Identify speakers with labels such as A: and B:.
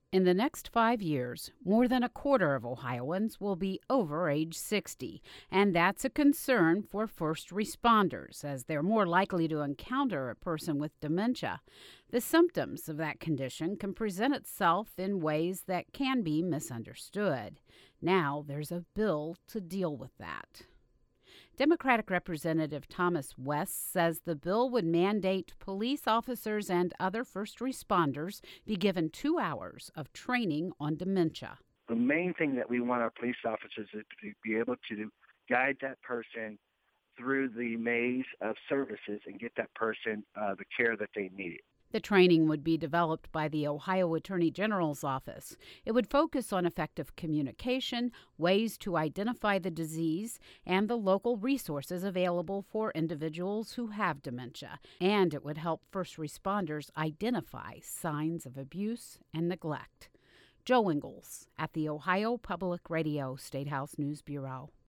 A: In the next 5 years, more than a quarter of Ohioans will be over age 60, and that's a concern for first responders as they're more likely to encounter a person with dementia. The symptoms of that condition can present itself in ways that can be misunderstood. Now there's a bill to deal with that. Democratic Representative Thomas West says the bill would mandate police officers and other first responders be given 2 hours of training on dementia.
B: The main thing that we want our police officers is to be able to guide that person through the maze of services and get that person the care that they need.
A: The training would be developed by the Ohio Attorney General's office. It would focus on effective communication, ways to identify the disease, and the local resources available for individuals who have dementia. And it would help first responders identify signs of abuse and neglect. Joe Ingles at the Ohio Public Radio State House News Bureau.